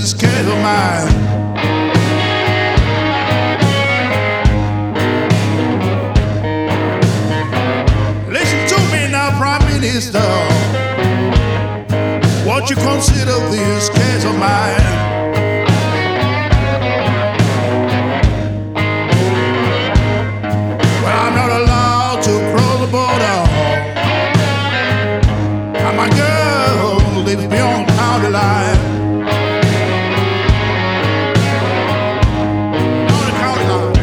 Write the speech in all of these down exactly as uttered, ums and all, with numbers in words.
this care of mine. Listen to me now, Prime Minister. Won't you consider this case of mine? Well, I'm not allowed to cross the border, and my girl lives beyond county line. On the county line.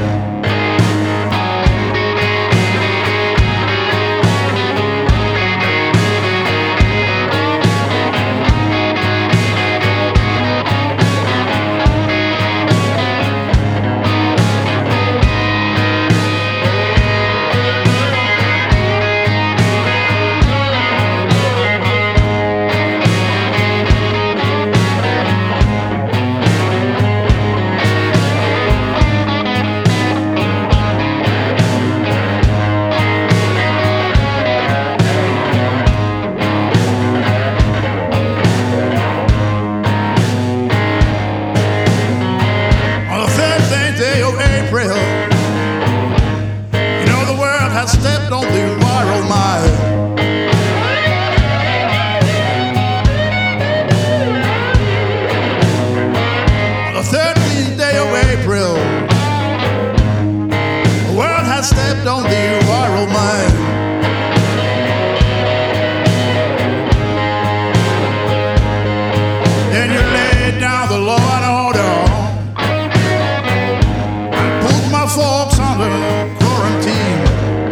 Stepped on the viral mile. On the thirteenth day of April, the world has stepped on the viral mile. Then you laid down the law and order and put my folks under quarantine.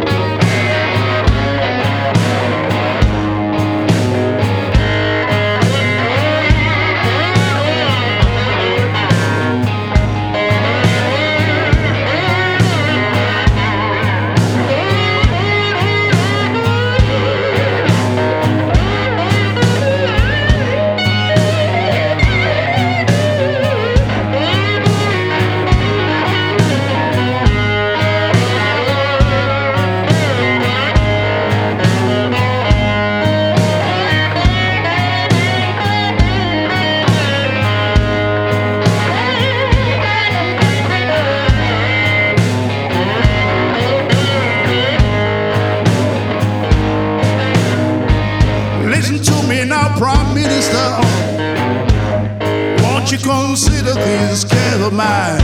Listen to me now, Prime Minister. Won't you consider this care of mine?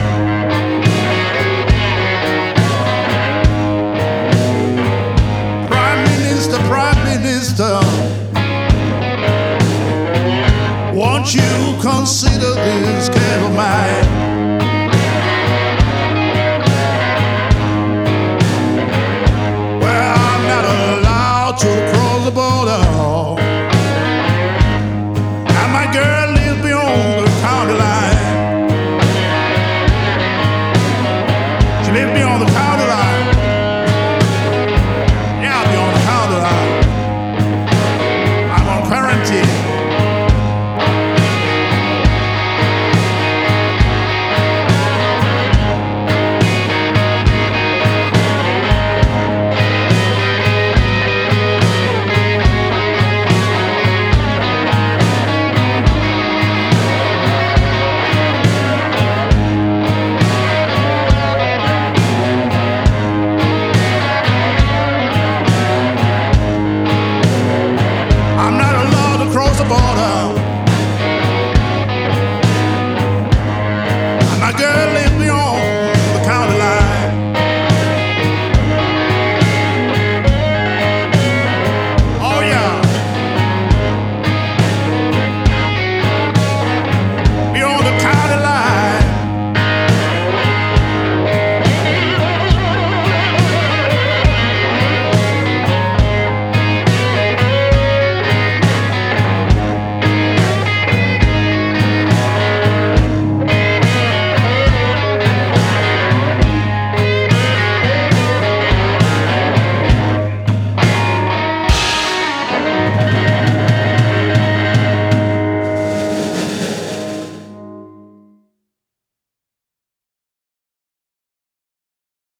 Prime Minister, Prime Minister, won't you consider this care of mine? Well, I'm not allowed to cry.